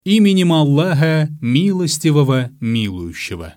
Именем Аллаха, милостивого, милующего.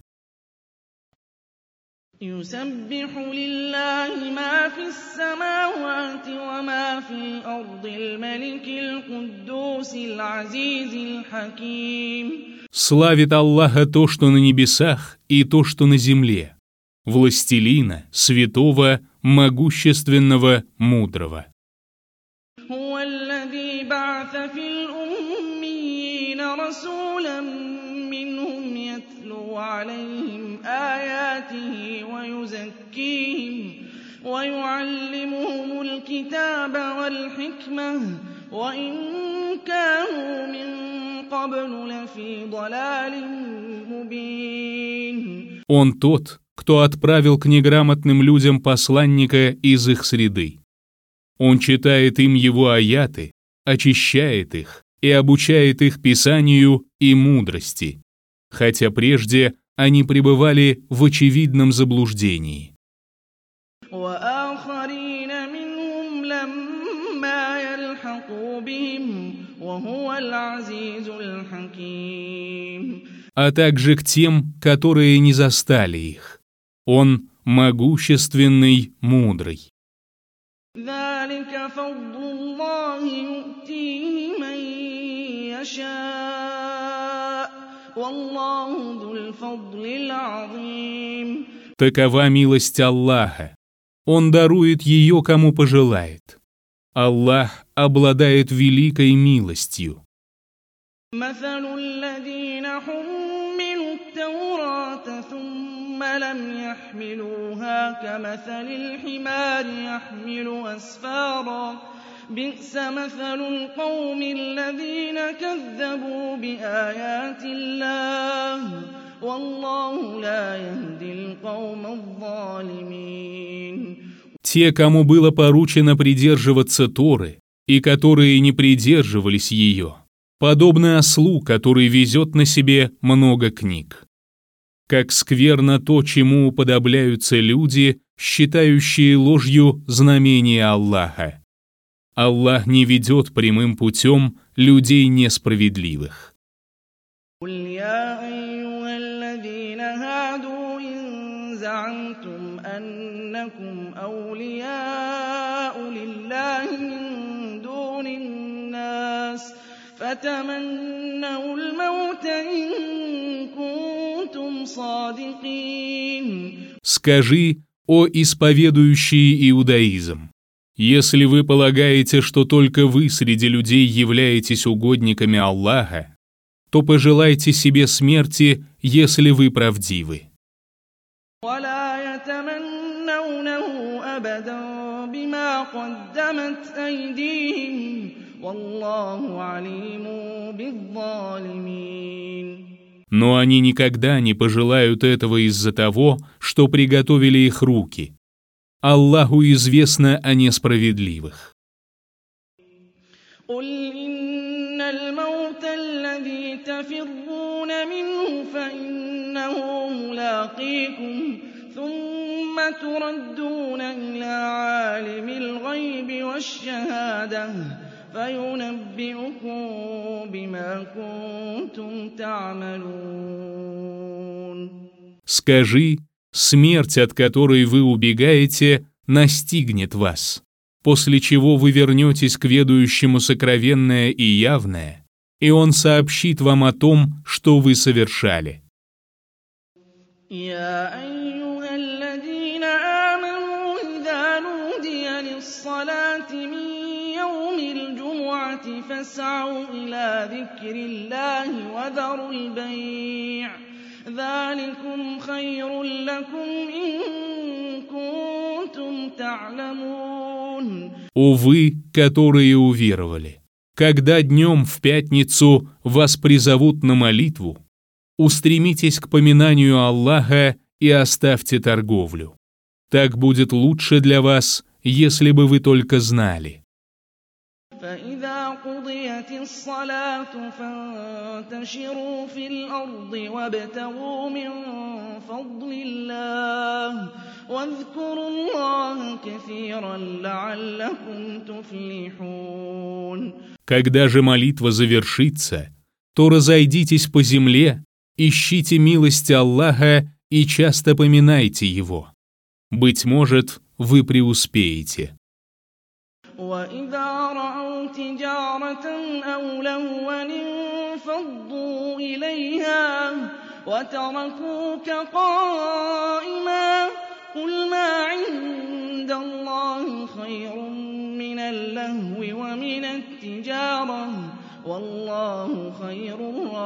يسبح لله ما في السماوات وما في الأرض الملك القدوس العزيز الحكيم. Славит Аллаха то, что на небесах, и то, что на земле, властелина, святого, могущественного, мудрого. هو الذي بعث في الأميين رسولا منهم يتلو عليهم آياته ويزكيهم ويعلمهم الكتاب والحكمة وإن كانوا من قبل لفي ضلال مبين. Он тот, кто отправил к неграмотным людям посланника из их среды. Он читает им его аяты, очищает их и обучает их писанию и мудрости, хотя прежде они пребывали в очевидном заблуждении. وآخرين منهم لما يلحقوا بهم وهو العزيز الحكيم. А также к тем, которые не застали их. Он могущественный, мудрый. ذلك فضل الله يؤتيه من يشاء والله ذو الفضل العظيم. Такова милость Аллаха. Он дарует ее, кому пожелает. Аллах обладает великой милостью. مثل الذين حملوا التوراة ثم لم يحملوها كمثل الحمار يحمل أسفارا بئس مثل القوم الذين كذبوا بآيات الله والله لا يهدي القوم الظالمين. Те, кому было поручено придерживаться Торы, и которые не придерживались ее, подобно ослу, который везет на себе много книг. Как скверно то, чему уподобляются люди, считающие ложью знамения Аллаха. Аллах не ведет прямым путем людей несправедливых. قل يا أيها الذين هادوا إن زعمتم أنكم أولياء لله من دون الناس فتمنوا الموت إن كنتم صادقين. Скажи, о исповедующие иудаизм, если вы полагаете, что только вы среди людей являетесь угодниками Аллаха, то пожелайте себе смерти, если вы правдивы. ولا يتمنونه أبدا بما قدمت أيديهم والله عليم بالظالمين. Но они никогда не пожелают этого из-за того, что приготовили их руки. Аллаху известно о несправедливых. قل إن الموت الذي تفرون منه فإنه ملاقيكم ثم تردون إلى عالم الغيب والشهادة فينبئكم بما كنتم تعملون. Скажи, смерть, от которой вы убегаете, настигнет вас, после чего вы вернетесь к ведающему сокровенное и явное, и он сообщит вам о том, что вы совершали. يا أيها الذين آمنوا إذا نودي للصلاة من يوم الجمعة فاسعوا إلى ذكر الله وذروا البيع ذلكم خير لكم إن كنتم تعلمون. О вы, которые уверовали, когда днем в пятницу вас призовут на молитву, устремитесь к поминанию Аллаха и оставьте торговлю. Так будет лучше для вас, если бы вы только знали. فإذا قضيت الصلاة فانتشروا في الأرض وابتغوا من فضل الله واذكروا الله كثيرا لعلكم تفلحون. Когда же молитва завершится, то разойдитесь по земле, ищите милости Аллаха и часто поминайте Его. Быть может, вы преуспеете. وَإِذَا رَأَوْا تِجَارَةً أَوْ لَهْوًا انفَضُّوا إِلَيْهَا وَتَرَكُوكَ قَائِمًا قُلْ مَا عِندَ اللَّهِ خَيْرٌ مِّنَ اللَّهْوِ وَمِنَ التِّجَارَةِ وَاللَّهُ خَيْرُ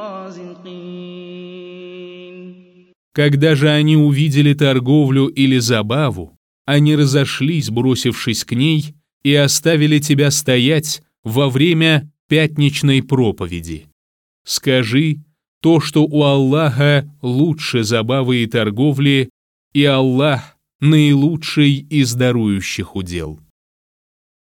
الرَّازِقِينَ. Когда же они увидели торговлю или забаву, они разошлись, бросившись к ней, и оставили тебя стоять во время пятничной проповеди. Скажи, то, что у Аллаха лучше забавы и торговли, и Аллах наилучший из дарующих удел.